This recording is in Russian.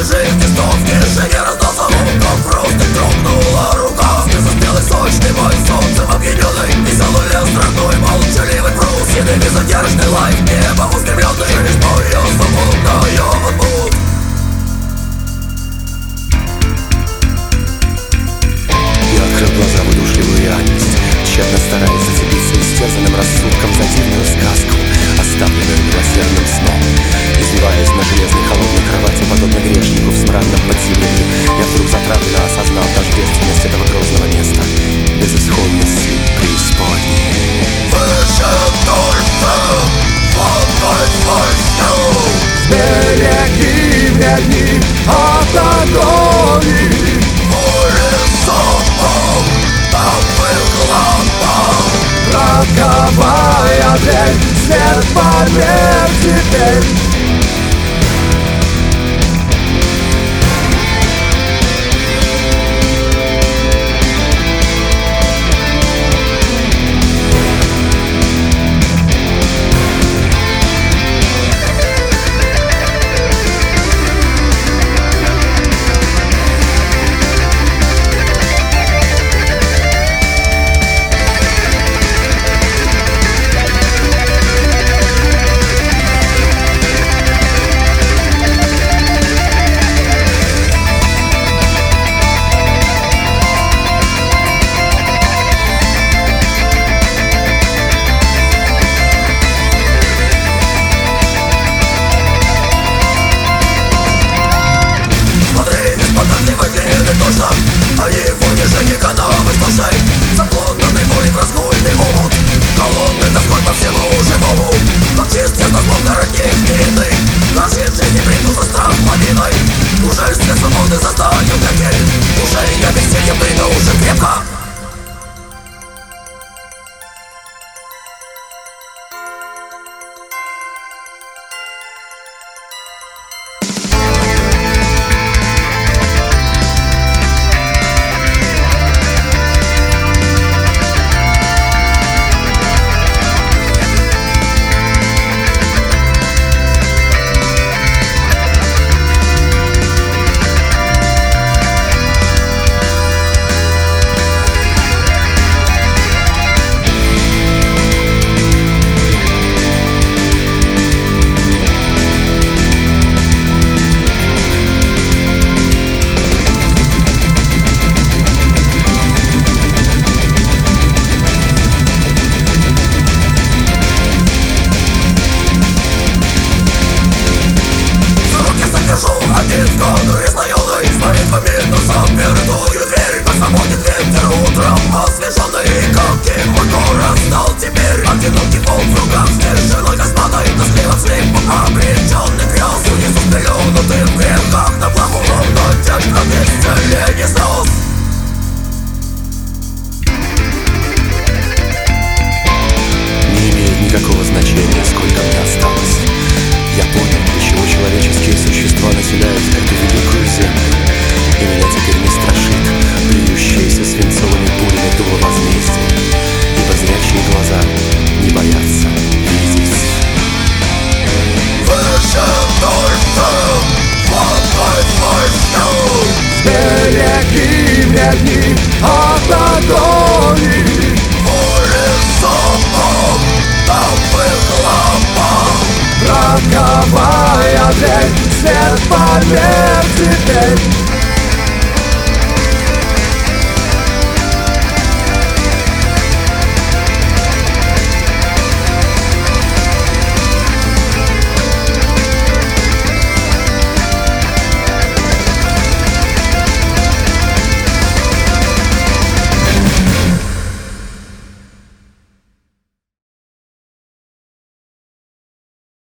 лежит и стол в кишине раздался звуком. Просто дрогнула рука. Незаспелый сочный мой солнцем объединенный. Веселый лес, родной, молчаливый брус. Единый задержный лайф, небо устремленный через мою свободную отбуд. Я открыл глаза в удушливую реальность, тщетно стараясь зацепиться истерзанным рассудком за дивную сказку, оставленную милосердным сном. Извиваясь на железной холодной кровати, подобно грешнику в смрадном подземелье, я вдруг затравленно осознал тождественность этого грозного места, безысходности преисподней. Выше только плавать войну. Береги меня от огонь. Горизонтом там был лампа. Роковая дверь, свет помер теперь. А его движение канавы сплошей, заплотнанный волей в разгульный омут, холодный тоской по всему живому. Но чистятся словно родник невинный, нашей жизни придут за страх лавиной. Уже свет свободы застанет как уже я весельем приду уже крепко. Один в году изнаённый, с молитвами на запертую дверь. Посвободен ветер утром освеженный, как тихий город стал теперь. Одинокий волк в руках снежной косматой, тоскливо слепом обреченный грез. Иисус пеленутый в грехах на плаху, ровно тяжко исцеление слез. Не имеет никакого значения, сколько мне осталось. Я понял, для чего человеческие существа населяют эту великую землю. И меня теперь не страшит плюющиеся свинцовыми пулями дуло возмездия, ибо зрячие глаза не боятся видеть. Выше только плавать войну. Береги меня от